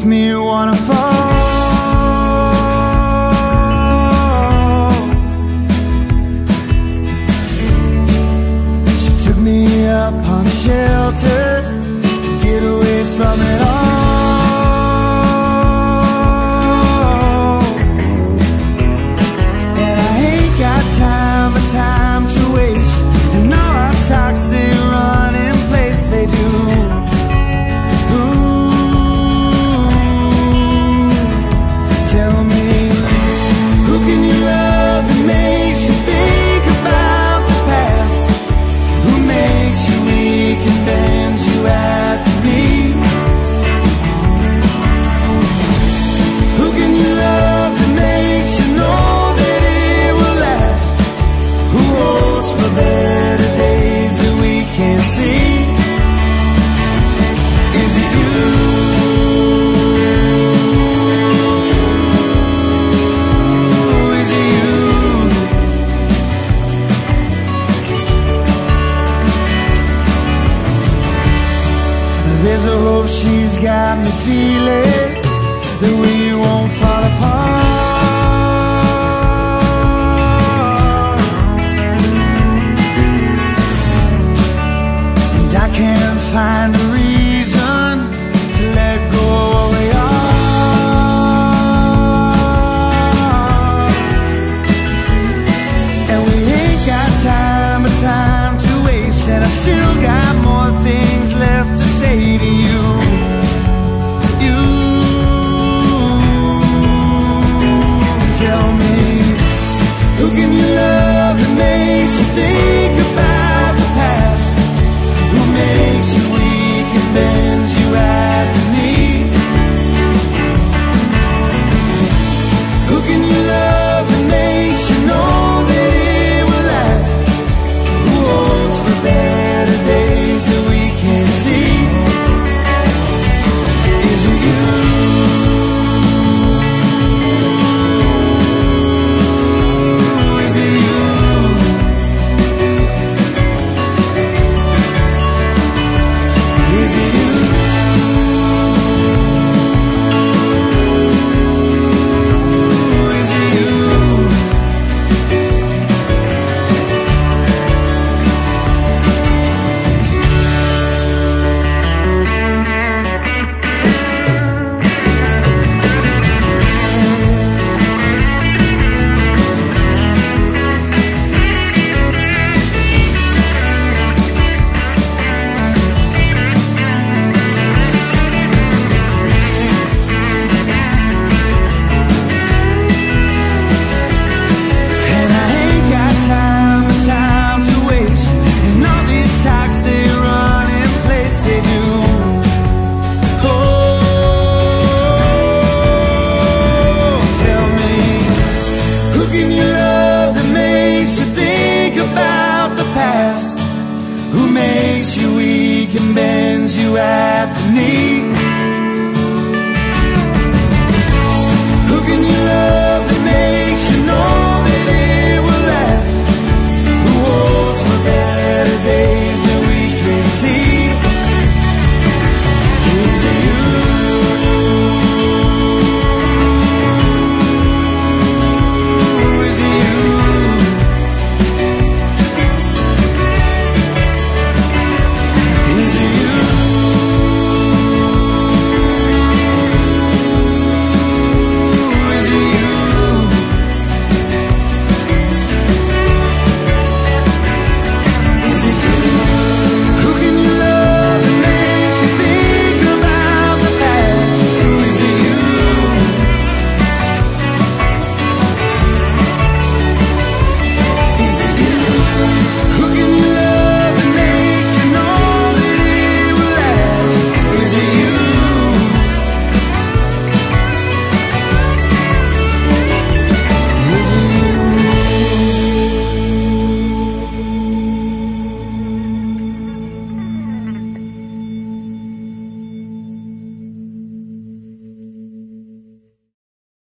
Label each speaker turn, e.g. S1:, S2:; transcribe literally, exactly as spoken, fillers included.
S1: makes me wanna fall. She took me up on shelter to get away from it all. And I ain't got time but time to waste, and all our talks they run in place, they do. There's a hope she's got me feeling that we won't fall apart. And I can't find a reason to let go of what we are. And we ain't got time but time to waste, and I still got more things left to say to you. You tell me, who can you love that makes you think about the past? Who makes you weak and bends you at the knee? Who can you love that makes you know that it will last? Who holds for better days that we can't see? Who makes you weak and bends you at the knee?